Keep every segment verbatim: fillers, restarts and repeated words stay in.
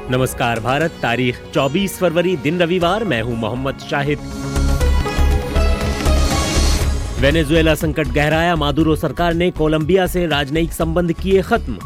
नमस्कार भारत, तारीख चौबीस फरवरी, दिन रविवार। मैं हूं मोहम्मद शाहिद। वेनेजुएला संकट गहराया, मादुरो सरकार ने कोलंबिया से राजनयिक संबंध किए खत्म।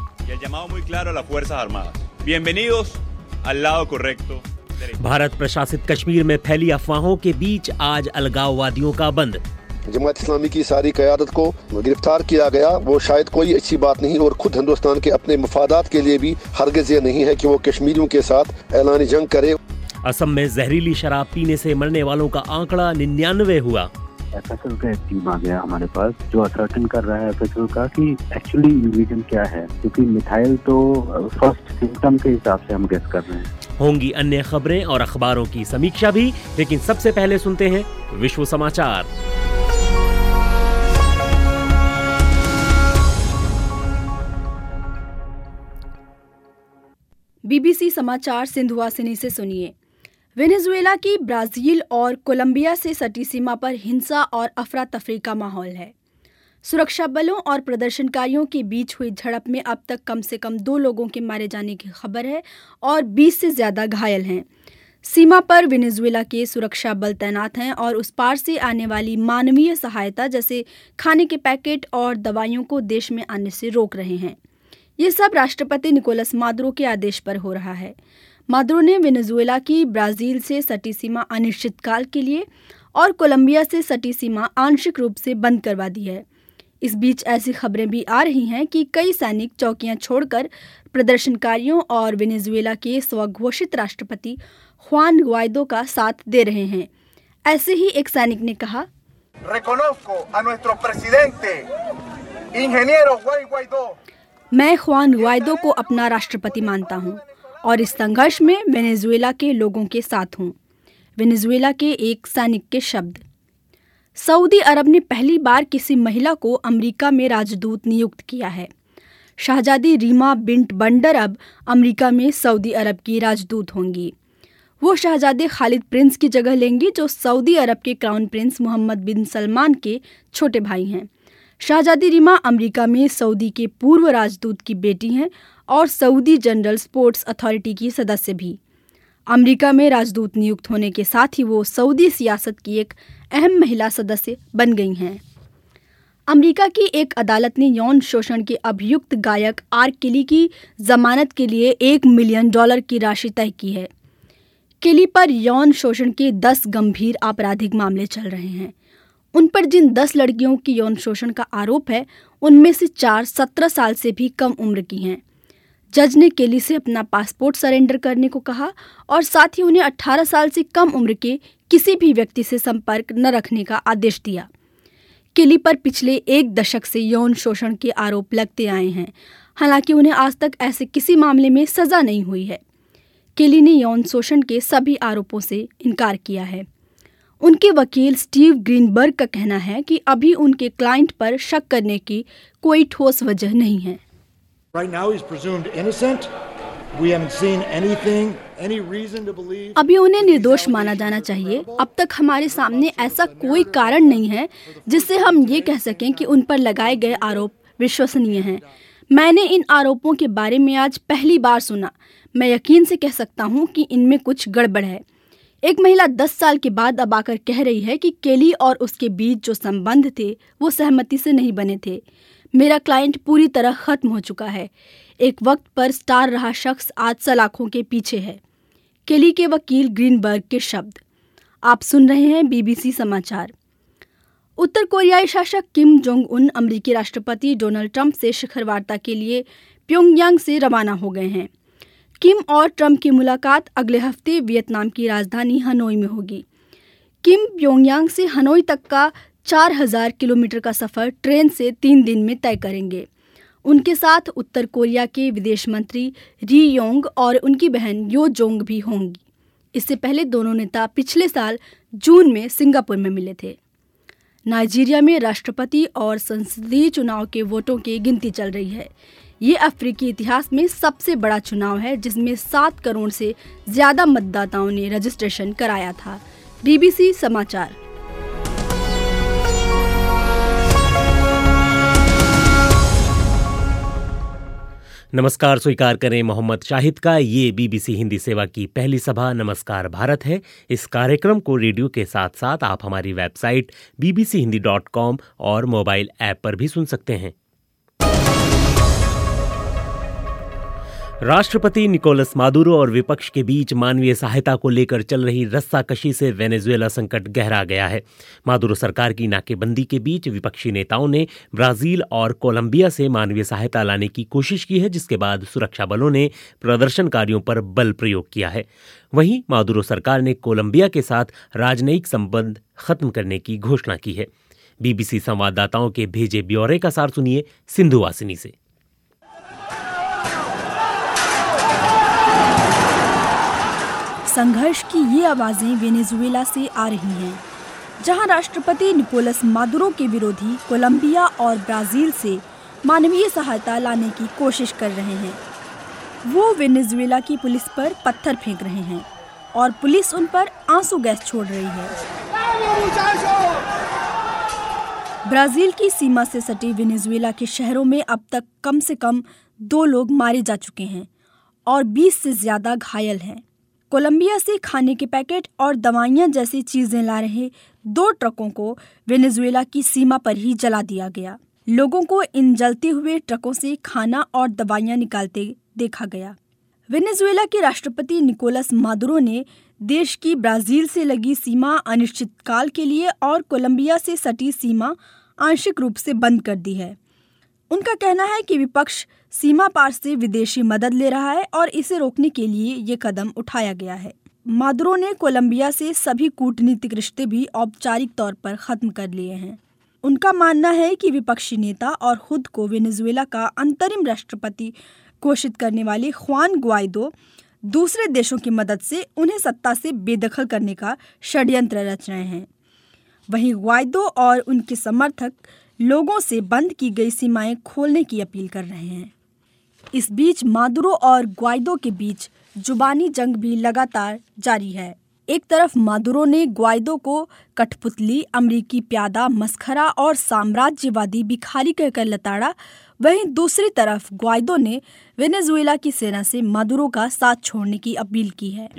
भारत प्रशासित कश्मीर में फैली अफवाहों के बीच आज अलगाववादियों का बंद। जमात इस्लामी की सारी क़यादत को गिरफ्तार किया गया, वो शायद कोई अच्छी बात नहीं, और खुद हिंदुस्तान के अपने मफादात के लिए भी हरगिज़ ये नहीं है कि वो कश्मीरियों के साथ ऐलान जंग करे। असम में जहरीली शराब पीने से मरने वालों का आंकड़ा निन्यानवे हुआ। एफ एस एल का एक टीम आ गया हमारे पास जो असर्टन कर रहा है एफ एस एल का कि एक्चुअली इंग्रेडिएंट क्या है, क्योंकि मिथाइल तो फर्स्ट सिम्टम के हिसाब से हम गेस कर रहे हैं। होंगी अन्य खबरें और अखबारों की समीक्षा भी, लेकिन सबसे पहले सुनते हैं विश्व समाचार। बीबीसी समाचार सिंधुवासिनी से सुनिए। वेनेजुएला की ब्राजील और कोलंबिया से सटी सीमा पर हिंसा और अफरा तफरी का माहौल है। सुरक्षा बलों और प्रदर्शनकारियों के बीच हुई झड़प में अब तक कम से कम दो लोगों के मारे जाने की खबर है और बीस से ज्यादा घायल हैं। सीमा पर वेनेजुएला के सुरक्षा बल तैनात हैं और उस पार से आने वाली मानवीय सहायता जैसे खाने के पैकेट और दवाइयों को देश में आने से रोक रहे हैं। ये सब राष्ट्रपति निकोलस मादुरो के आदेश पर हो रहा है। मादुरो ने वेनेजुएला की ब्राजील से सटी सीमा अनिश्चितकाल के लिए और कोलंबिया से सटी सीमा आंशिक रूप से बंद करवा दी है। इस बीच ऐसी खबरें भी आ रही हैं कि कई सैनिक चौकियां छोड़कर प्रदर्शनकारियों और वेनेजुएला के स्वघोषित राष्ट्रपति ख्वान ग्वाइडो का साथ दे रहे हैं। ऐसे ही एक सैनिक ने कहा, मैं ख्वान ग्वाइडो को अपना राष्ट्रपति मानता हूं और इस संघर्ष में वेनेजुएला के लोगों के साथ हूं। वेनेजुएला के एक सैनिक के शब्द। सऊदी अरब ने पहली बार किसी महिला को अमेरिका में राजदूत नियुक्त किया है। शहजादी रीमा बिन्ट बंडर अब अमेरिका में सऊदी अरब की राजदूत होंगी। वो शहजादे खालिद प्रिंस की जगह लेंगी, जो सऊदी अरब के crown prince Mohammed bin Salman के छोटे भाई हैं। शहजादी रीमा अमेरिका में सऊदी के पूर्व राजदूत की बेटी हैं और सऊदी जनरल स्पोर्ट्स अथॉरिटी की सदस्य भी। अमेरिका में राजदूत नियुक्त होने के साथ ही वो सऊदी सियासत की एक अहम महिला सदस्य बन गई हैं। अमेरिका की एक अदालत ने यौन शोषण के अभियुक्त गायक आर केली की जमानत के लिए एक मिलियन डॉलर की राशि तय की है। केली पर यौन शोषण के दस गंभीर आपराधिक मामले चल रहे हैं। उन पर जिन दस लड़कियों की यौन शोषण का आरोप है, उनमें से चार सत्रह साल से भी कम उम्र की हैं। जज ने केली से अपना पासपोर्ट सरेंडर करने को कहा और साथ ही उन्हें अठारह साल से कम उम्र के किसी भी व्यक्ति से संपर्क न रखने का आदेश दिया। केली पर पिछले एक दशक से यौन शोषण के आरोप लगते आए हैं, हालांकि उन्हें आज तक ऐसे किसी मामले में सजा नहीं हुई है। केली ने यौन शोषण के सभी आरोपों से इनकार किया है। उनके वकील स्टीव ग्रीनबर्ग का कहना है कि अभी उनके क्लाइंट पर शक करने की कोई ठोस वजह नहीं है। Right now he's presumed innocent. We haven't seen anything, any reason to believe. अभी उन्हें निर्दोष माना जाना चाहिए। अब तक हमारे सामने ऐसा कोई कारण नहीं है जिससे हम ये कह सकें कि उन पर लगाए गए आरोप विश्वसनीय हैं। मैंने इन आरोपों के बारे में आज पहली बार सुना। मैं यकीन से कह सकता हूँ कि इनमें कुछ गड़बड़ है। एक महिला दस साल के बाद अब आकर कह रही है कि केली और उसके बीच जो संबंध थे वो सहमति से नहीं बने थे। मेरा क्लाइंट पूरी तरह खत्म हो चुका है। एक वक्त पर स्टार रहा शख्स आज सलाखों के पीछे है। केली के वकील ग्रीनबर्ग के शब्द। आप सुन रहे हैं बीबीसी समाचार। उत्तर कोरियाई शासक किम जोंग उन अमेरिकी राष्ट्रपति डोनाल्ड ट्रंप से शिखर वार्ता के लिए प्योंगयांग से रवाना हो गए हैं। किम और ट्रंप की मुलाकात अगले हफ्ते वियतनाम की राजधानी हनोई में होगी। किम प्योंगयांग से हनोई तक का चार हज़ार किलोमीटर का सफर ट्रेन से तीन दिन में तय करेंगे। उनके साथ उत्तर कोरिया के विदेश मंत्री री योंग और उनकी बहन यो जोंग भी होंगी। इससे पहले दोनों नेता पिछले साल जून में सिंगापुर में मिले थे। नाइजीरिया में राष्ट्रपति और संसदीय चुनाव के वोटों की गिनती चल रही है। ये अफ्रीकी इतिहास में सबसे बड़ा चुनाव है, जिसमें सात करोड़ से ज्यादा मतदाताओं ने रजिस्ट्रेशन कराया था। बीबीसी समाचार। नमस्कार स्वीकार करें मोहम्मद शाहिद का। ये बीबीसी हिंदी सेवा की पहली सभा नमस्कार भारत है। इस कार्यक्रम को रेडियो के साथ साथ आप हमारी website BBC Hindi dot com और मोबाइल ऐप पर भी सुन सकते हैं। राष्ट्रपति निकोलस मादुरो और विपक्ष के बीच मानवीय सहायता को लेकर चल रही रस्साकशी से वेनेजुएला संकट गहरा गया है। मादुरो सरकार की नाकेबंदी के बीच विपक्षी नेताओं ने ब्राजील और कोलंबिया से मानवीय सहायता लाने की कोशिश की है, जिसके बाद सुरक्षा बलों ने प्रदर्शनकारियों पर बल प्रयोग किया है। वहीं मादुरो सरकार ने कोलंबिया के साथ राजनयिक संबंध खत्म करने की घोषणा की है। बीबीसी संवाददाताओं के भेजे ब्यौरे का सार सुनिए सिंधु वासिनी से। संघर्ष की ये आवाजें वेनेजुएला से आ रही हैं, जहां राष्ट्रपति निकोलस मादुरो के विरोधी कोलंबिया और ब्राजील से मानवीय सहायता लाने की कोशिश कर रहे हैं। वो वेनेजुएला की पुलिस पर पत्थर फेंक रहे हैं और पुलिस उन पर आंसू गैस छोड़ रही है। ब्राजील की सीमा से सटे वेनेजुएला के शहरों में अब तक कम से कम दो लोग मारे जा चुके हैं और बीस से ज्यादा घायल हैं। कोलंबिया से खाने के पैकेट और दवाइयां जैसी चीजें ला रहे दो ट्रकों को वेनेजुएला की सीमा पर ही जला दिया गया। लोगों को इन जलते हुए ट्रकों से खाना और दवाइयां निकालते देखा गया। वेनेजुएला के राष्ट्रपति निकोलस मादुरो ने देश की ब्राजील से लगी सीमा अनिश्चितकाल के लिए और कोलंबिया से सटी सीमा आंशिक रूप से बंद कर दी है। उनका कहना है कि विपक्ष सीमा पार से विदेशी मदद ले रहा है और इसे रोकने के लिए ये कदम उठाया गया है। मादुरो ने कोलंबिया से सभी कूटनीतिक रिश्ते भी औपचारिक तौर पर खत्म कर लिए हैं। उनका मानना है कि विपक्षी नेता और खुद को वेनेजुएला का अंतरिम राष्ट्रपति घोषित करने वाले ख्वान ग्वाइदो दूसरे देशों की मदद से उन्हें सत्ता से बेदखल करने का षड्यंत्र रच रहे हैं। वहीं ग्वाइदो और उनके समर्थक लोगों से बंद की गई सीमाएं खोलने की अपील कर रहे हैं। इस बीच मादुरो और ग्वाइदो के बीच जुबानी जंग भी लगातार जारी है। एक तरफ मादुरो ने ग्वाइदो को कठपुतली, अमेरिकी प्यादा, मस्खरा और साम्राज्यवादी भिखारी कहकर लताड़ा। वहीं दूसरी तरफ ग्वाइदो ने वेनेजुएला की सेना से मादुरो का साथ छोड़ने की अपील की है।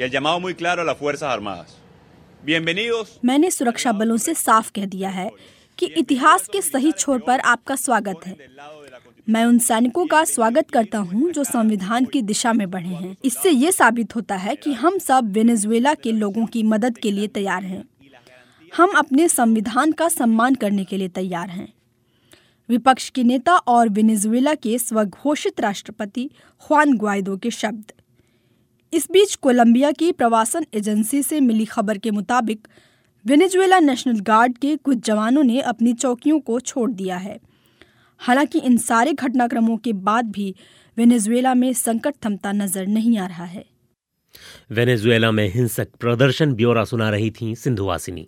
मैंने सुरक्षा बलों से साफ कह दिया है कि इतिहास के सही छोर पर आपका स्वागत है। मैं उन सैनिकों का स्वागत करता हूं जो संविधान की दिशा में बढ़े हैं। इससे ये साबित होता है कि हम सब वेनेजुएला के लोगों की मदद के लिए तैयार हैं। हम अपने संविधान का सम्मान करने के लिए तैयार हैं। विपक्ष के नेता और वेनेजुएला के स्वघोषित राष्ट्रपति ख्वान ग्वाइदो के शब्द। इस बीच कोलंबिया की प्रवासन एजेंसी से मिली खबर के मुताबिक वेनेजुएला नेशनल गार्ड के कुछ जवानों ने अपनी चौकियों को छोड़ दिया है। हालांकि इन सारे घटनाक्रमों के बाद भी वेनेजुएला में संकट थमता नजर नहीं आ रहा है। वेनेजुएला में हिंसक प्रदर्शन ब्यौरा सुना रही थी सिंधु वासिनी।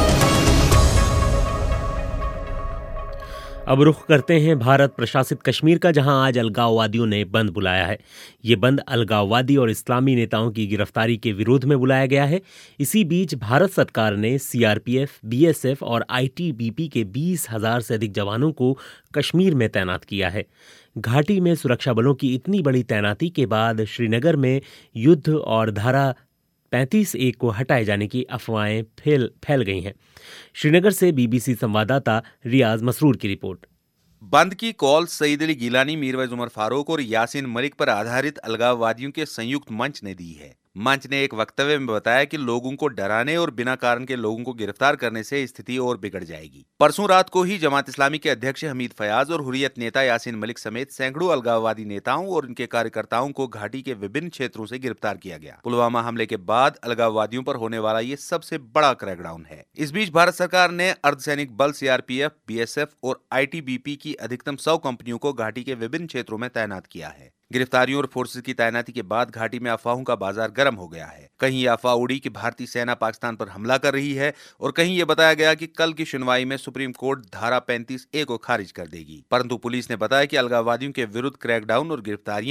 अब रुख करते हैं भारत प्रशासित कश्मीर का, जहां आज अलगाववादियों ने बंद बुलाया है। ये बंद अलगाववादी और इस्लामी नेताओं की गिरफ्तारी के विरोध में बुलाया गया है। इसी बीच भारत सरकार ने सीआरपीएफ, बीएसएफ और आईटीबीपी के बीस हजार से अधिक जवानों को कश्मीर में तैनात किया है। घाटी में सुरक्षा बलों की इतनी बड़ी तैनाती के बाद श्रीनगर में युद्ध और धारा पैंतीस ए को हटाए जाने की अफवाहें फैल फैल गई हैं। श्रीनगर से बीबीसी संवाददाता रियाज मसरूर की रिपोर्ट। बंद की कॉल सईद अली गिलानी, मीरवैज उमर फारूक और यासीन मलिक पर आधारित अलगाववादियों के संयुक्त मंच ने दी है। मंच ने एक वक्तव्य में बताया कि लोगों को डराने और बिना कारण के लोगों को गिरफ्तार करने से स्थिति और बिगड़ जाएगी। परसों रात को ही जमात इस्लामी के अध्यक्ष हमीद फयाज और हुर्रियत नेता यासीन मलिक समेत सैकड़ों अलगाववादी नेताओं और उनके कार्यकर्ताओं को घाटी के विभिन्न क्षेत्रों से गिरफ्तार किया गया। पुलवामा हमले के बाद अलगाववादियों पर होने वाला ये सबसे बड़ा क्रैकडाउन है। इस बीच भारत सरकार ने अर्धसैनिक बल सीआरपीएफ, बीएसएफ और आईटीबीपी की अधिकतम सौ कंपनियों को घाटी के विभिन्न क्षेत्रों में तैनात किया है। गिरफ्तारियों और फोर्सेज की तैनाती के बाद घाटी में अफवाहों का बाजार गर्म हो गया है। कहीं ये अफवाह उड़ी कि भारतीय सेना पाकिस्तान पर हमला कर रही है और कहीं ये बताया गया कि कल की सुनवाई में सुप्रीम कोर्ट धारा पैंतीस ए को खारिज कर देगी। परंतु पुलिस ने बताया कि अलगाववादियों के विरुद्ध क्रैकडाउन और गिरफ्तारियां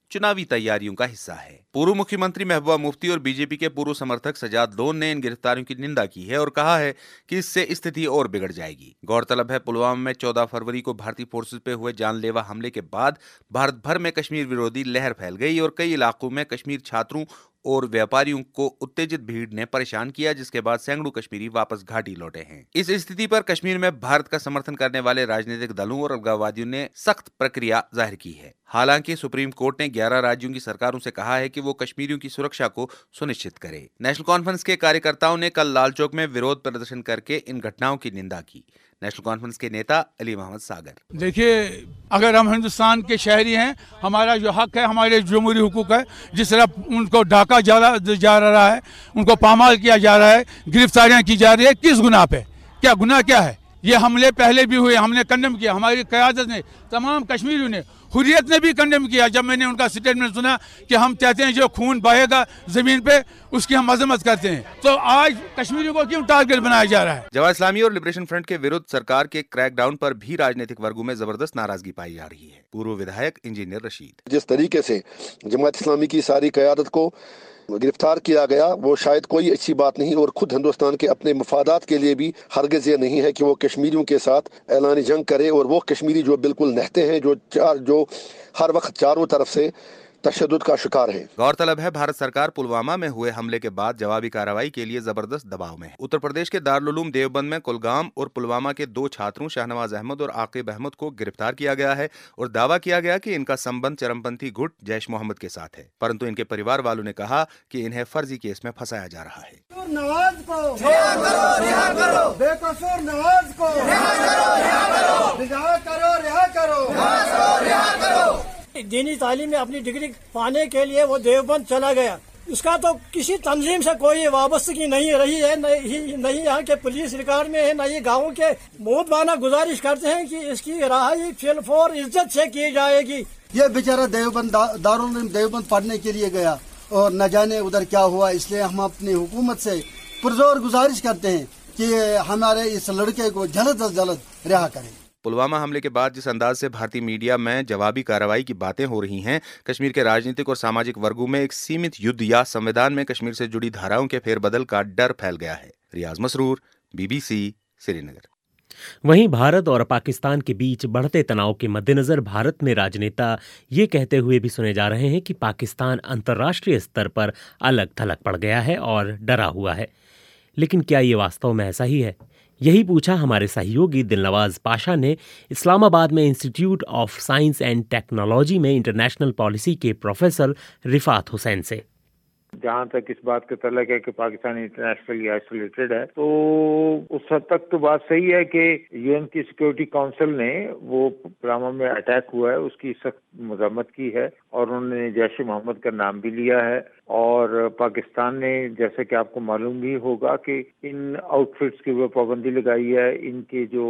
चुनावी तैयारियों का हिस्सा है। पूर्व मुख्यमंत्री महबूबा मुफ्ती और बीजेपी के पूर्व समर्थक सजाद लोन ने इन गिरफ्तारियों की निंदा की है और कहा है कि इससे स्थिति और बिगड़ जाएगी। गौरतलब है, पुलवामा में चौदह फरवरी को भारतीय फोर्सेज पे हुए जानलेवा हमले के बाद भारत भर में कश्मीर विरोधी लहर फैल गई और कई इलाकों में कश्मीर छात्रों और व्यापारियों को उत्तेजित भीड़ ने परेशान किया, जिसके बाद सैकड़ों कश्मीरी वापस घाटी लौटे हैं। इस स्थिति पर कश्मीर में भारत का समर्थन करने वाले राजनीतिक दलों और अलगाववादियों ने सख्त प्रतिक्रिया जाहिर की है। हालांकि सुप्रीम कोर्ट ने ग्यारह राज्यों की सरकारों से कहा है कि वो कश्मीरियों की सुरक्षा को सुनिश्चित करे। नेशनल कॉन्फ्रेंस के कार्यकर्ताओं ने कल लाल चौक में विरोध प्रदर्शन करके इन घटनाओं की निंदा की। नेशनल कॉन्फ्रेंस के नेता अली मोहम्मद सागर: देखिए, अगर हम हिंदुस्तान के शहरी हैं, हमारा जो हक है, हमारे जमहूरी हुकूक है, जिस तरह उनको डाका जा रहा है, उनको पामाल किया जा रहा है, गिरफ्तारियां की जा रही है, किस गुनाह पे? क्या गुनाह क्या है? ये हमले पहले भी हुए, हमने कंडेम किया, हमारी क़यादत ने, तमाम कश्मीरियों ने, हुर्रियत ने भी कंडेम किया। जब मैंने उनका स्टेटमेंट सुना कि हम कहते हैं जो खून बहेगा जमीन पे उसकी हम मजम्मत करते हैं, तो आज कश्मीरियों को क्यों टारगेट बनाया जा रहा है? जवाहिर इस्लामी और लिबरेशन फ्रंट के विरुद्ध सरकार के क्रैकडाउन पर भी राजनीतिक वर्गों में जबरदस्त नाराजगी पाई जा रही है। पूर्व विधायक इंजीनियर रशीद: जिस तरीके से जमात इस्लामी की सारी क़यादत को गिरफ्तार किया गया वो शायद कोई अच्छी बात नहीं, और खुद हिंदुस्तान के अपने मफादात के लिए भी हरगिज़ ये नहीं है कि वो कश्मीरियों के साथ ऐलानी जंग करे। और वो कश्मीरी जो बिल्कुल नहते हैं, जो चार जो हर वक्त चारों तरफ से तशद्दुद का शिकार है। गौरतलब है, भारत सरकार पुलवामा में हुए हमले के बाद जवाबी कार्रवाई के लिए जबरदस्त दबाव में है। उत्तर प्रदेश के दारुल उलूम देवबंद में कुलगाम और पुलवामा के दो छात्रों शाहनवाज अहमद और आकिब अहमद को गिरफ्तार किया गया है और दावा किया गया कि इनका संबंध चरमपंथी गुट जैश मोहम्मद के साथ है, परंतु इनके परिवार वालों ने कहा कि इन्हें फर्जी केस में फंसाया जा रहा है। नवाज को रिहा करो, रिहा करो, बेकसूर नवाज को रिहा करो, रिहा करो, रिहा करो, रिहा करो, रिहा करो। दीनी तालीम में अपनी डिग्री पाने के लिए वो देवबंद चला गया। उसका तो किसी तंजीम से कोई वाबस्तगी नहीं रही है, नहीं नहीं यहाँ के पुलिस रिकॉर्ड में है, न ये गाँव के। बहुत माना गुजारिश करते हैं कि इसकी रहाई फिलफोर इज्जत से की जाएगी। ये बेचारा देवबंद दारुल उलूम देवबंद पढ़ने के लिए गया और न जाने उधर क्या हुआ, इसलिए हम अपनी हुकूमत से पुरजोर गुजारिश करते हैं कि हमारे इस लड़के को जल्द अज जल्द रिहा करें। पुलवामा हमले के बाद जिस अंदाज से भारतीय मीडिया में जवाबी कार्रवाई की बातें हो रही हैं, कश्मीर के राजनीतिक और सामाजिक वर्गों में एक सीमित युद्ध या संविधान में कश्मीर से जुड़ी धाराओं के फेरबदल का डर फैल गया है। रियाज मसरूर, बीबीसी, श्रीनगर। वहीं भारत और पाकिस्तान के बीच बढ़ते तनाव के मद्देनजर भारत में राजनेता ये कहते हुए भी सुने जा रहे हैं कि पाकिस्तान अंतर्राष्ट्रीय स्तर पर अलग थलग पड़ गया है और डरा हुआ है। लेकिन क्या ये वास्तव में ऐसा ही है? यही पूछा हमारे सहयोगी दिलनवाज पाशा ने इस्लामाबाद में institute of science and technology में इंटरनेशनल पॉलिसी के प्रोफेसर रिफात हुसैन से। जहाँ तक इस बात का तल्लुक है कि पाकिस्तान इंटरनेशनली आइसोलेटेड है, तो उस हद तक तो बात सही है कि यूएन की सिक्योरिटी काउंसिल ने वो पुलवामा में अटैक हुआ है उसकी सख्त मजम्मत की है और उन्होंने जैश मोहम्मद का नाम भी लिया है। और पाकिस्तान ने, जैसे कि आपको मालूम भी होगा, कि इन आउटफिट्स की वो पाबंदी लगाई है। इनके जो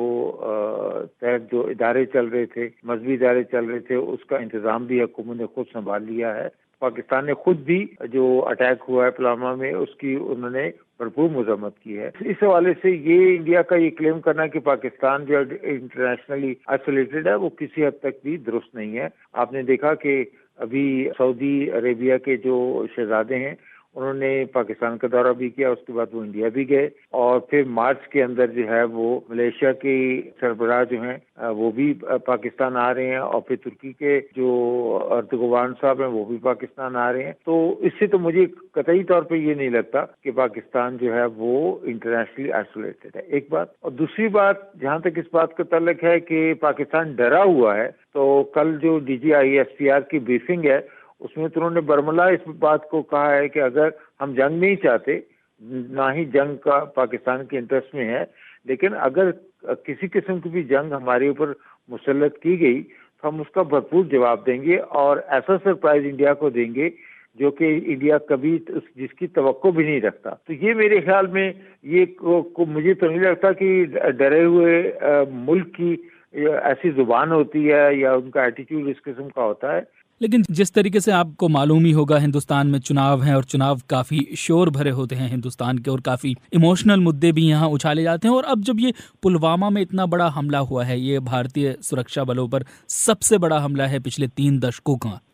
तहत जो इदारे चल रहे थे, मजहबी इदारे चल रहे थे, उसका इंतजाम भी हुकूमत ने खुद संभाल लिया है। पाकिस्तान ने खुद भी जो अटैक हुआ है पुलवामा में उसकी उन्होंने भरपूर मजम्मत की है। इस हवाले से ये इंडिया का ये क्लेम करना कि पाकिस्तान जो इंटरनेशनली आइसोलेटेड है वो किसी हद तक भी दुरुस्त नहीं है। आपने देखा कि अभी सऊदी अरेबिया के जो शहजादे हैं उन्होंने पाकिस्तान का दौरा भी किया, उसके बाद वो इंडिया भी गए और फिर मार्च के अंदर जो है वो मलेशिया के सरबराह जो हैं वो भी पाकिस्तान आ रहे हैं और फिर तुर्की के जो अर्दगोवान साहब हैं वो भी पाकिस्तान आ रहे हैं। तो इससे तो मुझे कतई तौर पे ये नहीं लगता कि पाकिस्तान जो है वो इंटरनेशनली आइसोलेटेड है, एक बात। और दूसरी बात, जहाँ तक इस बात का ताल्लुक है कि पाकिस्तान डरा हुआ है, तो कल जो D G I S P R की ब्रीफिंग है उसमें तो उन्होंने बरमला इस बात को कहा है कि अगर हम जंग नहीं चाहते, ना ही जंग का पाकिस्तान के इंटरेस्ट में है, लेकिन अगर किसी किस्म की भी जंग हमारे ऊपर मुसल्लत की गई तो हम उसका भरपूर जवाब देंगे और ऐसा सरप्राइज इंडिया को देंगे जो कि इंडिया कभी जिसकी तवक्को भी नहीं रखता। तो ये मेरे ख्याल में ये को, को मुझे तो नहीं लगता कि डरे हुए आ, मुल्क की ऐसी जुबान होती है या उनका एटीट्यूड इस किस्म का होता है। लेकिन जिस तरीके से आपको मालूम ही होगा, हिंदुस्तान में चुनाव हैं और चुनाव काफ़ी शोर भरे होते हैं हिंदुस्तान के और काफ़ी इमोशनल मुद्दे भी यहाँ उछाले जाते हैं। और अब जब ये पुलवामा में इतना बड़ा हमला हुआ है, ये भारतीय सुरक्षा बलों पर सबसे बड़ा हमला है पिछले तीन दशकों का,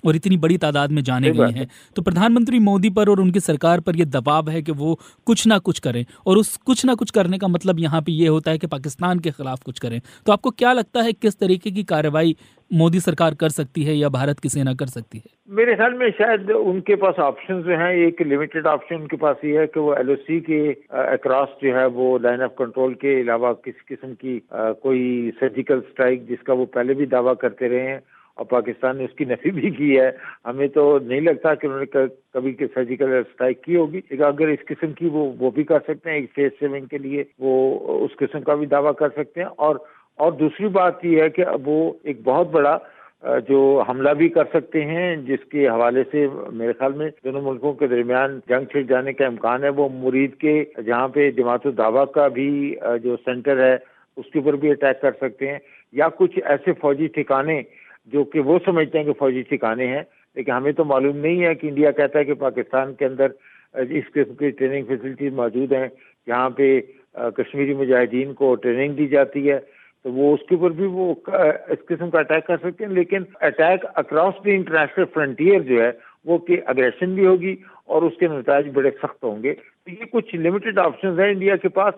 और इतनी बड़ी तादाद में जाने गए हैं, तो प्रधानमंत्री मोदी पर और उनकी सरकार पर यह दबाव है कि वो कुछ ना कुछ करें, और उस कुछ ना कुछ करने का मतलब यहाँ पे ये होता है कि पाकिस्तान के खिलाफ कुछ करें। तो आपको क्या लगता है किस तरीके की कार्रवाई मोदी सरकार कर सकती है या भारत की सेना कर सकती है? मेरे ख्याल में शायद उनके पास ऑप्शन जो हैं, एक लिमिटेड ऑप्शन उनके पास ये है कि वो एलओसी के अक्रॉस जो है वो लाइन ऑफ कंट्रोल के अलावा किसी किस्म की आ, कोई सर्जिकल स्ट्राइक, जिसका वो पहले भी दावा करते रहे हैं और पाकिस्तान ने उसकी नफी भी की है, हमें तो नहीं लगता कि उन्होंने कभी के सर्जिकल स्ट्राइक की होगी। अगर इस किस्म की वो वो भी कर सकते हैं, एक फेस सेविंग के लिए वो उस किस्म का भी दावा कर सकते हैं। और और दूसरी बात ये है कि अब वो एक बहुत बड़ा जो हमला भी कर सकते हैं, जिसके हवाले से मेरे ख्याल में दोनों मुल्कों के दरमियान जंग छिड़ जाने का इम्कान है। वो मुरीद के जहाँ पे जमात दावा का भी जो सेंटर है उसके ऊपर भी अटैक कर सकते हैं, या कुछ ऐसे फौजी ठिकाने जो कि वो समझते हैं कि फौजी ठिकाने हैं, लेकिन हमें तो मालूम नहीं है कि इंडिया कहता है कि पाकिस्तान के अंदर इस किस्म की ट्रेनिंग फैसिलिटीज मौजूद हैं, जहाँ पे कश्मीरी मुजाहिदीन को ट्रेनिंग दी जाती है, तो वो उसके ऊपर भी वो इस किस्म का अटैक कर सकते हैं। लेकिन attack across the international frontier जो है वो कि अग्रेशन भी होगी और उसके नतीजे बड़े सख्त होंगे। तो ये कुछ लिमिटेड ऑप्शंस हैं इंडिया के पास।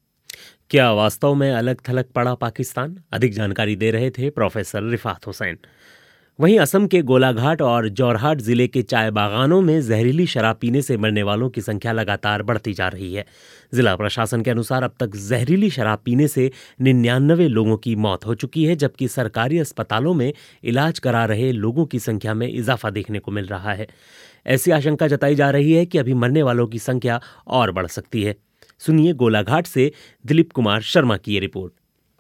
क्या वास्तव में अलग थलग पड़ा पाकिस्तान? अधिक जानकारी दे रहे थे प्रोफेसर रिफात हुसैन। वहीं असम के गोलाघाट और जोरहाट जिले के चाय बागानों में जहरीली शराब पीने से मरने वालों की संख्या लगातार बढ़ती जा रही है। जिला प्रशासन के अनुसार अब तक जहरीली शराब पीने से निन्यानवे लोगों की मौत हो चुकी है, जबकि सरकारी अस्पतालों में इलाज करा रहे लोगों की संख्या में इजाफा देखने को मिल रहा है। ऐसी आशंका जताई जा रही है कि अभी मरने वालों की संख्या और बढ़ सकती है। सुनिए गोलाघाट से दिलीप कुमार शर्मा की ये रिपोर्ट।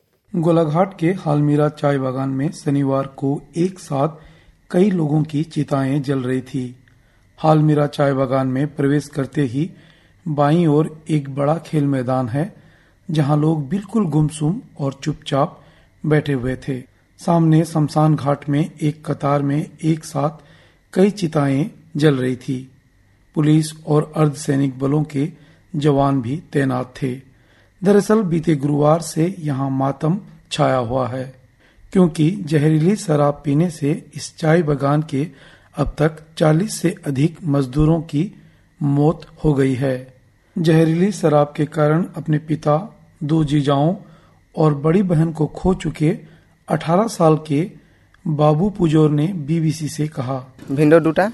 गोलाघाट के हालमीरा चाय बागान में शनिवार को एक साथ कई लोगों की चिताएं जल रही थी। हालमीरा चाय बागान में प्रवेश करते ही बाईं ओर एक बड़ा खेल मैदान है, जहां लोग बिल्कुल गुमसुम और चुपचाप बैठे हुए थे। सामने शमशान घाट में एक कतार में एक साथ कई चिताएं जल रही थी। पुलिस और अर्धसैनिक बलों के जवान भी तैनात थे। दरअसल बीते गुरुवार से यहां मातम छाया हुआ है, क्योंकि जहरीली शराब पीने से इस चाय बागान के अब तक चालीस से अधिक मजदूरों की मौत हो गई है। जहरीली शराब के कारण अपने पिता, दो जीजाओं और बड़ी बहन को खो चुके अठारह साल के बाबू पुजोर ने बीबीसी से कहा, भिंडो दुटा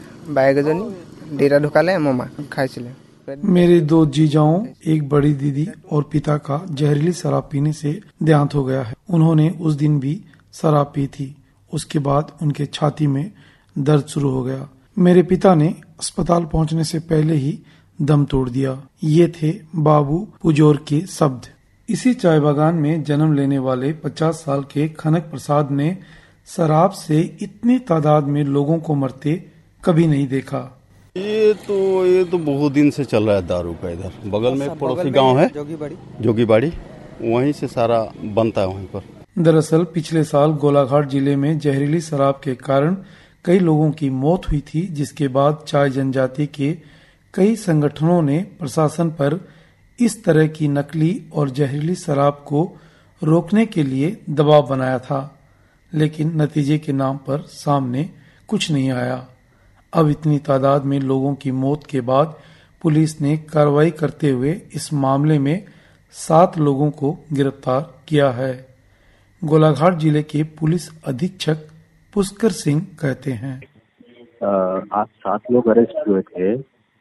बायगजनी डेरा ढुकाले ममा खाइছিলে। मेरे दो जीजाओं, एक बड़ी दीदी और पिता का जहरीली शराब पीने से देहांत हो गया है। उन्होंने उस दिन भी शराब पी थी। उसके बाद उनके छाती में दर्द शुरू हो गया। मेरे पिता ने अस्पताल पहुंचने से पहले ही दम तोड़ दिया। ये थे बाबू पुजोर के शब्द। इसी चाय बागान में जन्म लेने वाले पचास साल के खनक प्रसाद ने शराब से इतनी तादाद में लोगों को मरते कभी नहीं देखा। ये तो ये तो बहुत दिन से चल रहा है दारू का। इधर बगल में पड़ोसी गांव है जोगीबाड़ी, जोगीबाड़ी वहीं से सारा बनता है वहीं पर। दरअसल पिछले साल गोलाघाट जिले में जहरीली शराब के कारण कई लोगों की मौत हुई थी, जिसके बाद चाय जनजाति के कई संगठनों ने प्रशासन पर इस तरह की नकली और जहरीली शराब को रोकने के लिए दबाव बनाया था, लेकिन नतीजे के नाम पर सामने कुछ नहीं आया। अब इतनी तादाद में लोगों की मौत के बाद पुलिस ने कार्रवाई करते हुए इस मामले में सात लोगों को गिरफ्तार किया है। गोलाघाट जिले के पुलिस अधीक्षक पुष्कर सिंह कहते हैं, आज सात लोग अरेस्ट हुए थे,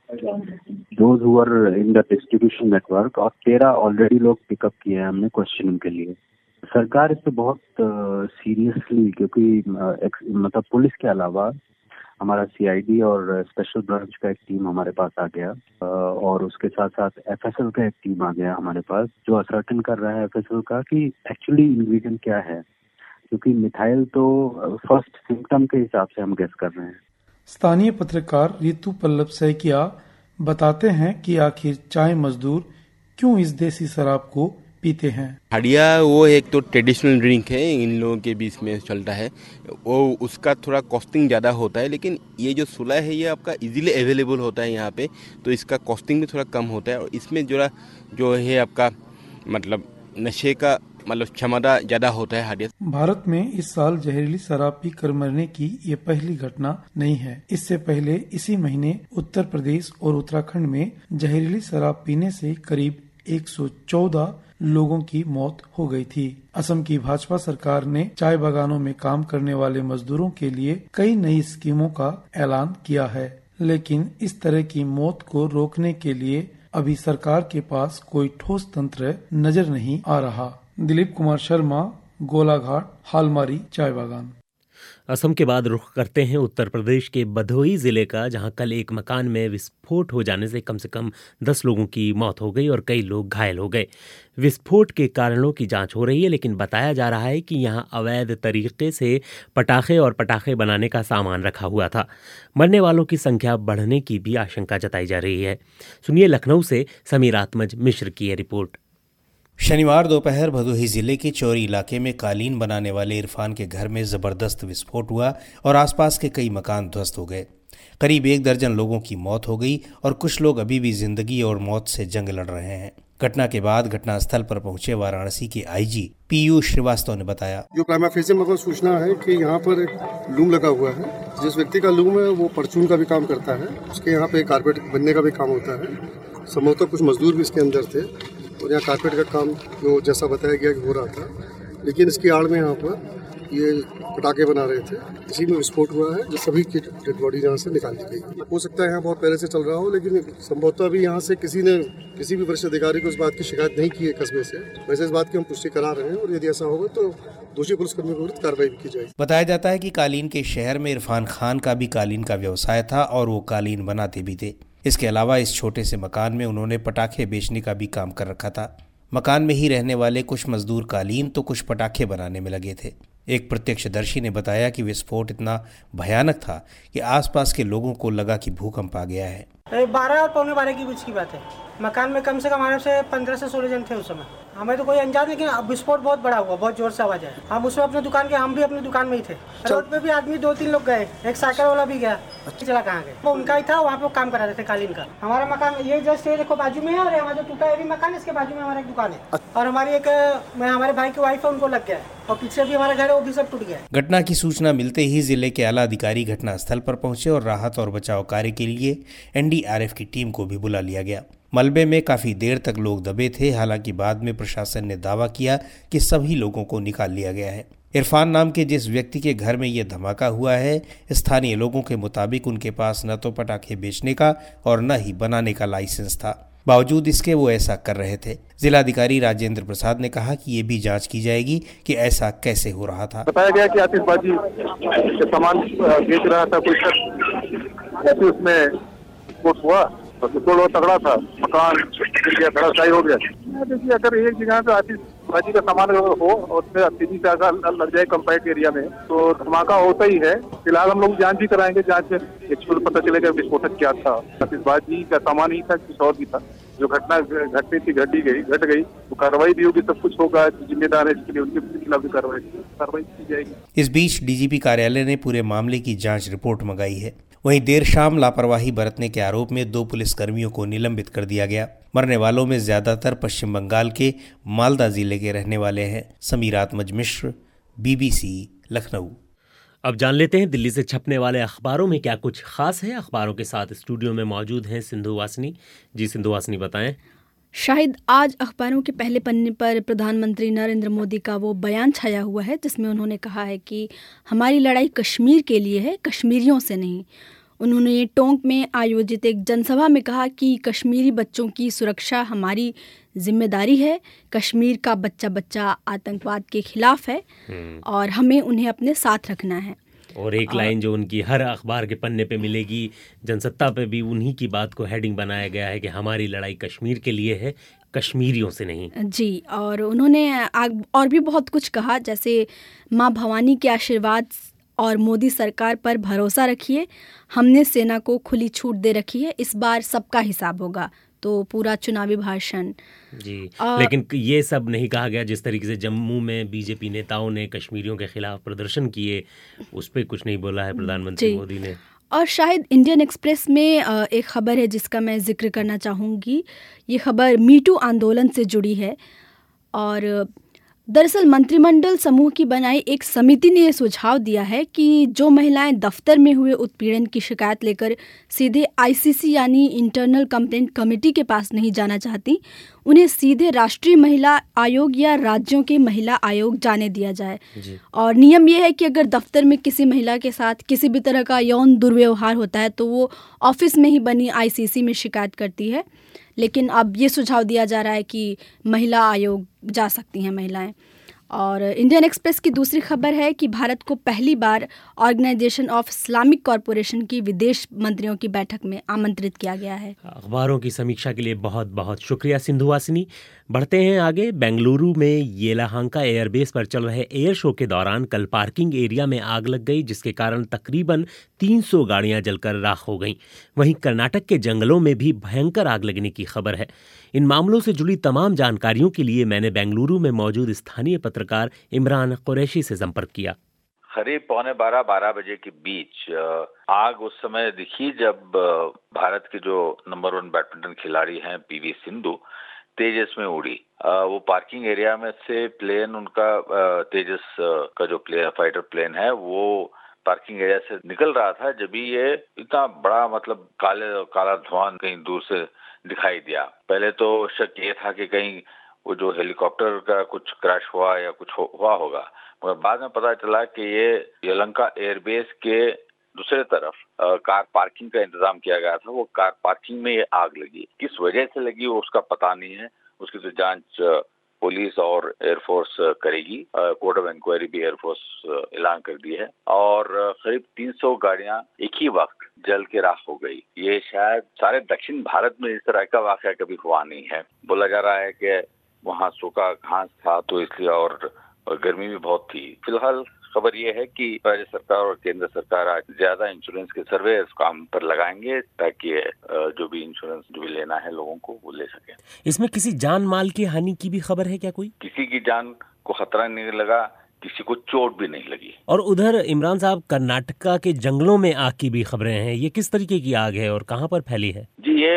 those who were in the distribution network, और तेरह ऑलरेडी लोग पिकअप किए हैं हमने क्वेश्चनिंग के लिए। सरकार इस पे बहुत सीरियसली, क्योंकि मतलब पुलिस के अलावा हमारा सीआईडी और स्पेशल ब्रांच का एक टीम हमारे पास आ गया और उसके साथ साथ एफएसएल का एक टीम आ गया हमारे पास, जो असर्टेन कर रहा है एफएसएल का कि एक्चुअली इंग्रेडिएंट क्या है, क्योंकि मिथाइल तो फर्स्ट सिम्टम के हिसाब से हम गेस कर रहे हैं। स्थानीय पत्रकार रितु पल्लव सैकिया बताते हैं कि आखिर चाय मजदूर क्यों इस देसी शराब को पीते हैं। हड़िया वो एक तो ट्रेडिशनल ड्रिंक है, इन लोगों के बीच में चलता है, वो उसका थोड़ा कॉस्टिंग ज़्यादा होता है, लेकिन ये जो सुला है ये आपका इजीली अवेलेबल होता है यहाँ पे, तो इसका कॉस्टिंग भी थोड़ा कम होता है और इसमें जो जो है आपका मतलब नशे का मतलब क्षमता ज्यादा होता है हार्डिया। भारत में इस साल जहरीली शराब पी कर मरने की ये पहली घटना नहीं है। इससे पहले इसी महीने उत्तर प्रदेश और उत्तराखंड में जहरीली शराब पीने से करीब एक सौ चौदह लोगों की मौत हो गई थी। असम की भाजपा सरकार ने चाय बागानों में काम करने वाले मजदूरों के लिए कई नई स्कीमों का ऐलान किया है, लेकिन इस तरह की मौत को रोकने के लिए अभी सरकार के पास कोई ठोस तंत्र नजर नहीं आ रहा। दिलीप कुमार शर्मा, गोलाघाट, हालमारी चाय बागान। असम के बाद रुख करते हैं उत्तर प्रदेश के भदोही जिले का, जहां कल एक मकान में विस्फोट हो जाने से कम से कम दस लोगों की मौत हो गई और कई लोग घायल हो गए। विस्फोट के कारणों की जांच हो रही है, लेकिन बताया जा रहा है कि यहां अवैध तरीके से पटाखे और पटाखे बनाने का सामान रखा हुआ था। मरने वालों की संख्या बढ़ने की भी आशंका जताई जा रही है। सुनिए लखनऊ से समीर आत्मज मिश्र की ये रिपोर्ट। शनिवार दोपहर भदोही जिले के चौरी इलाके में कालीन बनाने वाले इरफान के घर में जबरदस्त विस्फोट हुआ और आसपास के कई मकान ध्वस्त हो गए। करीब एक दर्जन लोगों की मौत हो गई और कुछ लोग अभी भी जिंदगी और मौत से जंग लड़ रहे हैं। घटना के बाद घटनास्थल पर पहुंचे वाराणसी के आईजी पीयूष श्रीवास्तव ने बताया, जो प्राइमा फेसी में सूचना है कि यहाँ पर एक लूम लगा हुआ है। जिस व्यक्ति का लूम है वो परचून का भी काम करता है, उसके यहाँ पे कारपेट बनने का भी काम होता है। संभवतः कुछ मजदूर भी इसके अंदर थे और यहाँ कारपेट का काम जो जैसा बताया गया हो रहा था, लेकिन इसकी आड़ में यहाँ पर ये पटाखे बना रहे थे। इसी में विस्फोट हुआ है, जो सभी की डेड बॉडी यहाँ से निकाल दी गई। हो सकता है यहाँ बहुत पहले से चल रहा हो, लेकिन संभवतः भी यहाँ से किसी ने किसी भी वरिष्ठ अधिकारी को इस बात की शिकायत नहीं की है कस्बे से। वैसे इस बात की हम पुष्टि करा रहे हैं और यदि ऐसा होगा तो दोषी पुलिसकर्मियों के विरुद्ध कार्रवाई भी की जाएगी। बताया जाता है कि कालीन के शहर में इरफान खान का भी कालीन का व्यवसाय था और वो कालीन बनाते भी थे। इसके अलावा इस छोटे से मकान में उन्होंने पटाखे बेचने का भी काम कर रखा था। मकान में ही रहने वाले कुछ मजदूर कालीन तो कुछ पटाखे बनाने में लगे थे। एक प्रत्यक्षदर्शी ने बताया कि विस्फोट इतना भयानक था कि आसपास के लोगों को लगा कि भूकंप आ गया है। बारह और पौने बारह के बीच की बात है। मकान में कम से कम हमारे से पंद्रह से सोलह जन थे उस समय। हमें तो कोई अंजान, लेकिन विस्फोट बहुत बड़ा हुआ, बहुत जोर से आवाज आया। हम उसमें अपने दुकान के हम भी अपनी दुकान में ही थे। रोड पे भी आदमी दो तीन लोग गए, एक साइकिल वाला भी गया। चला कहाँ गए, वो उनका ही था, वहाँ पे काम करा रहे थे कालीन का। हमारा मकान ये जस्ट ये देखो बाजू में है, और हमारा जो टूटा है मकान, इसके बाजू में हमारा एक दुकान है। और हमारी एक हमारे भाई की वाइफ है, उनको लग गया है, और पीछे भी हमारा घर है, वो भी सब टूट गया। घटना की सूचना मिलते ही जिले के आला अधिकारी घटनास्थल पर पहुंचे और राहत और बचाव कार्य के लिए एनडीआरएफ की टीम को भी बुला लिया गया। मलबे में काफी देर तक लोग दबे थे। हालांकि बाद में प्रशासन ने दावा किया कि सभी लोगों को निकाल लिया गया है। इरफान नाम के जिस व्यक्ति के घर में यह धमाका हुआ है, स्थानीय लोगों के मुताबिक उनके पास न तो पटाखे बेचने का और न ही बनाने का लाइसेंस था। बावजूद इसके वो ऐसा कर रहे थे। जिलाधिकारी राजेंद्र प्रसाद ने कहा कि ये भी जांच की जाएगी कि ऐसा कैसे हो रहा था। बताया गया कि आतिशबाजी के सामान बेच रहा था कोई शख्स, उसमें विस्फोट हुआ, तो तगड़ा था, मकान गिर गया, धराशायी हो गया। देखिए, अगर एक जगह पे आतिशबाजी का सामान हो और उसमें तेजी से आग लग जाए कम्पाइट एरिया में, तो धमाका होता ही है। फिलहाल हम लोग जांच भी कराएंगे, जांच में एक्चुअल पता चलेगा विस्फोटक क्या था। आतिशबाजी का सामान ही था, कुछ और भी था। जो घटना घटनी थी घटी गई घट गई, तो कार्रवाई भी होगी, सब कुछ होगा। जिम्मेदार है इसके लिए, उनके खिलाफ भी कार्रवाई कार्रवाई की जाएगी। इस बीच डीजीपी कार्यालय ने पूरे मामले की जांच रिपोर्ट मंगाई है। वहीं देर शाम लापरवाही बरतने के आरोप में दो पुलिसकर्मियों को निलंबित कर दिया गया। मरने वालों में ज्यादातर पश्चिम बंगाल के मालदा जिले के रहने वाले हैं। समीर आत्मज मिश्र, बीबीसी लखनऊ। अब जान लेते हैं दिल्ली से छपने वाले अखबारों में क्या कुछ खास है। अखबारों के साथ स्टूडियो में मौजूद हैं सिंधु वासनी जी। सिंधु वासनी, बताएं। शाहिद, आज अखबारों के पहले पन्ने पर प्रधानमंत्री नरेंद्र मोदी का वो बयान छाया हुआ है जिसमें उन्होंने कहा है कि हमारी लड़ाई कश्मीर के लिए है, कश्मीरियों से नहीं। उन्होंने टोंक में आयोजित एक जनसभा में कहा कि कश्मीरी बच्चों की सुरक्षा हमारी जिम्मेदारी है। कश्मीर का बच्चा बच्चा आतंकवाद के खिलाफ है और हमें उन्हें अपने साथ रखना है। और एक लाइन जो उनकी हर अखबार के पन्ने पे मिलेगी, जनसत्ता पे भी उन्हीं की बात को हेडिंग बनाया गया है कि हमारी लड़ाई कश्मीर के लिए है, कश्मीरियों से नहीं। जी, और उन्होंने और भी बहुत कुछ कहा, जैसे माँ भवानी के आशीर्वाद और मोदी सरकार पर भरोसा रखिए। हमने सेना को खुली छूट दे रखी है, इस बार सबका हिसाब होगा। तो पूरा चुनावी भाषण जी आ, लेकिन ये सब नहीं कहा गया जिस तरीके से जम्मू में बीजेपी नेताओं ने कश्मीरियों के खिलाफ प्रदर्शन किए, उस पर कुछ नहीं बोला है प्रधानमंत्री मोदी ने। और शायद इंडियन एक्सप्रेस में एक खबर है जिसका मैं जिक्र करना चाहूँगी। ये खबर मीटू आंदोलन से जुड़ी है और दरअसल मंत्रिमंडल समूह की बनाई एक समिति ने यह सुझाव दिया है कि जो महिलाएं दफ्तर में हुए उत्पीड़न की शिकायत लेकर सीधे आईसीसी यानी इंटरनल कंप्लेंट कमेटी के पास नहीं जाना चाहती, उन्हें सीधे राष्ट्रीय महिला आयोग या राज्यों के महिला आयोग जाने दिया जाए। और नियम यह है कि अगर दफ्तर में किसी महिला के साथ किसी भी तरह का यौन दुर्व्यवहार होता है तो वो ऑफिस में ही बनी आईसीसी में शिकायत करती है। लेकिन अब ये सुझाव दिया जा रहा है कि महिला आयोग जा सकती हैं महिलाएं। और इंडियन एक्सप्रेस की दूसरी खबर है कि भारत को पहली बार ऑर्गेनाइजेशन ऑफ इस्लामिक कॉरपोरेशन की विदेश मंत्रियों की बैठक में आमंत्रित किया गया है। अखबारों की समीक्षा के लिए बहुत बहुत शुक्रिया सिंधु वासिनी। बढ़ते हैं आगे। बेंगलुरु में येलाहांका एयरबेस पर चल रहे एयर शो के दौरान कल पार्किंग एरिया में आग लग गई, जिसके कारण तकरीबन तीन सौ गाड़ियां जलकर राख हो गईं। वहीं कर्नाटक के जंगलों में भी भयंकर आग लगने की खबर है। इन मामलों से जुड़ी तमाम जानकारियों के लिए मैंने बेंगलुरु में मौजूद स्थानीय पत्रकार इमरान कुरैशी से संपर्क किया। करीब पौने बारह बारह बजे के बीच आग उस समय दिखी जब भारत के जो नंबर वन बैडमिंटन खिलाड़ी हैं पीवी सिंधु तेजस में उड़ी। वो पार्किंग एरिया में से प्लेन उनका तेजस का जो प्लेन फाइटर प्लेन है वो पार्किंग एरिया से निकल रहा था, जब भी ये इतना बड़ा मतलब काले काला धुआं कहीं दूर से दिखाई दिया। पहले तो शक ये था कि कहीं वो जो हेलीकॉप्टर का कुछ क्रैश हुआ या कुछ हुआ होगा, मगर बाद में पता चला कि ये येलाहांका एयरबेस के दूसरे तरफ आ, कार पार्किंग का इंतजाम किया गया था। वो कार पार्किंग में ये आग लगी। किस वजह से लगी वो उसका पता नहीं है। उसकी तो जांच पुलिस और एयरफोर्स करेगी। कोर्ट ऑफ इंक्वायरी भी एयरफोर्स ऐलान कर दी है और करीब तीन सौ गाड़ियां एक ही वक्त जल के राख हो गई। ये शायद सारे दक्षिण भारत में इस तरह का वाकया कभी हुआ नहीं है। बोला जा रहा है कि वहाँ सूखा घास था तो इसलिए और, और गर्मी भी बहुत थी। फिलहाल खबर ये है कि राज्य सरकार और केंद्र सरकार आज ज्यादा इंश्योरेंस के सर्वे इस काम पर लगाएंगे ताकि जो भी इंश्योरेंस जो भी लेना है लोगों को वो ले सके। इसमें किसी जान माल की हानि की भी खबर है क्या? कोई किसी की जान को खतरा नहीं लगा, किसी को चोट भी नहीं लगी। और उधर इमरान साहब, कर्नाटका के जंगलों में आग की भी खबरें हैं। ये किस तरीके की आग है और कहाँ पर फैली है? जी, ये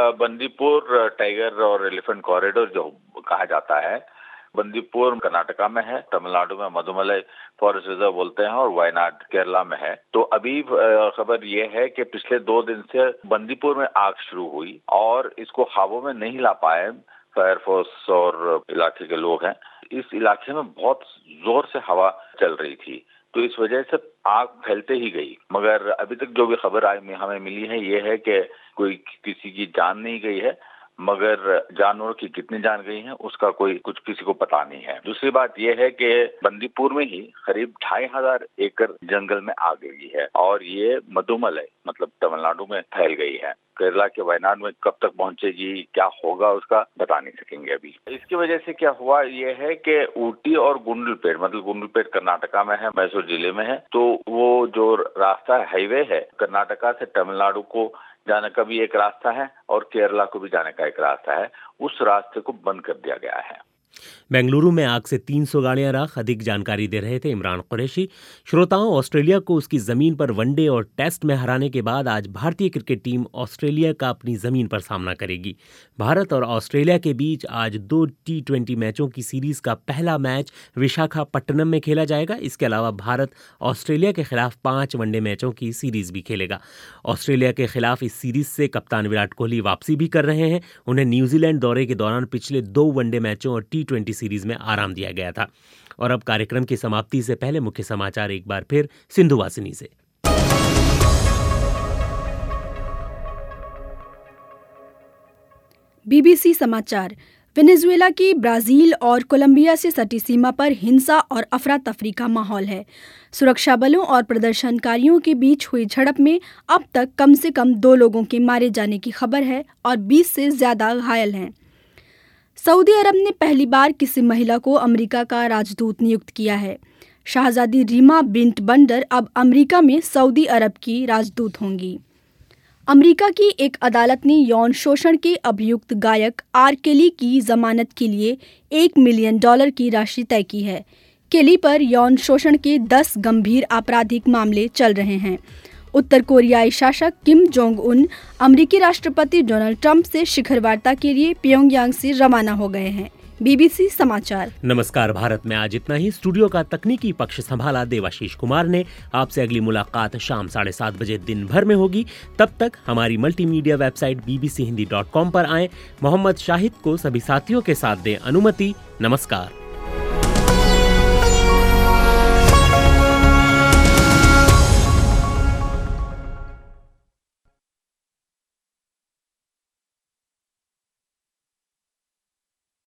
बंदीपुर टाइगर और एलिफेंट कॉरिडोर जो कहा जाता है, बंदीपुर कर्नाटका में है, तमिलनाडु में मधुमलाई फॉरेस्ट रिजर्व बोलते हैं और वायनाड केरला में है। तो अभी खबर ये है कि पिछले दो दिन से बंदीपुर में आग शुरू हुई और इसको काबू में नहीं ला पाए फायरफोर्स और इलाके के लोग हैं। इस इलाके में बहुत जोर से हवा चल रही थी तो इस वजह से आग फैलते ही गई। मगर अभी तक जो भी खबर आज हमें मिली है ये है कि कोई किसी की जान नहीं गई है, मगर जानवरों की कितनी जान गई है उसका कोई कुछ किसी को पता नहीं है। दूसरी बात यह है कि बंदीपुर में ही करीब ढाई हजार एकड़ जंगल में आग लगी है और ये मधुमलाई मतलब तमिलनाडु में फैल गई है। केरला के वायनाड में कब तक पहुंचेगी, क्या होगा, उसका बता नहीं सकेंगे अभी। इसकी वजह से क्या हुआ ये है कि ऊटी और गुंडलपेट मतलब गुंडलपेट कर्नाटका में है, मैसूर जिले में है, तो वो जो रास्ता हाईवे है कर्नाटका से तमिलनाडु को जाने का भी एक रास्ता है और केरला को भी जाने का एक रास्ता है, उस रास्ते को बंद कर दिया गया है। बेंगलुरु में आग से तीन सौ गाड़ियां राख। अधिक जानकारी दे रहे थे इमरान कुरैशी। श्रोताओं, ऑस्ट्रेलिया को उसकी जमीन पर वनडे और टेस्ट में हराने के बाद आज भारतीय क्रिकेट टीम ऑस्ट्रेलिया का अपनी जमीन पर सामना करेगी। भारत और ऑस्ट्रेलिया के बीच आज दो टी ट्वेंटी मैचों की सीरीज का पहला मैच विशाखापट्टनम में खेला जाएगा। इसके अलावा भारत ऑस्ट्रेलिया के खिलाफ पांच वनडे मैचों की सीरीज भी खेलेगा। ऑस्ट्रेलिया के खिलाफ इस सीरीज से कप्तान विराट कोहली वापसी भी कर रहे हैं। उन्हें न्यूजीलैंड दौरे के दौरान पिछले दो वनडे मैचों और टी ट्वेंटी सीरीज में आराम दिया गया था। और अब कार्यक्रम की समाप्ति से पहले मुख्य समाचार एक बार फिर सिंधु वासिनी से। बीबीसी समाचार। वेनेजुएला की ब्राजील और कोलंबिया से सटी सीमा पर हिंसा और अफरा तफरी का माहौल है। सुरक्षा बलों और प्रदर्शनकारियों के बीच हुई झड़प में अब तक कम से कम दो लोगों के मारे जाने की खबर है और बीस से ज्यादा घायल हैं। सऊदी अरब ने पहली बार किसी महिला को अमेरिका का राजदूत नियुक्त किया है। शहजादी रीमा बिन्ट बंडर अब अमेरिका में सऊदी अरब की राजदूत होंगी। अमेरिका की एक अदालत ने यौन शोषण के अभियुक्त गायक आर केली की जमानत के लिए एक मिलियन डॉलर की राशि तय की है। केली पर यौन शोषण के दस गंभीर आपराधिक मामले चल रहे हैं। उत्तर कोरियाई शासक किम जोंग उन अमेरिकी राष्ट्रपति डोनाल्ड ट्रंप से शिखर वार्ता के लिए प्योंगयांग से रवाना हो गए हैं। बीबीसी समाचार। नमस्कार भारत में आज इतना ही। स्टूडियो का तकनीकी पक्ष संभाला देवाशीष कुमार ने। आपसे अगली मुलाकात शाम साढ़े सात बजे दिन भर में होगी। तब तक हमारी multimedia website BBC Hindi dot com पर आएं। मोहम्मद शाहिद को सभी साथियों के साथ दें अनुमति। नमस्कार।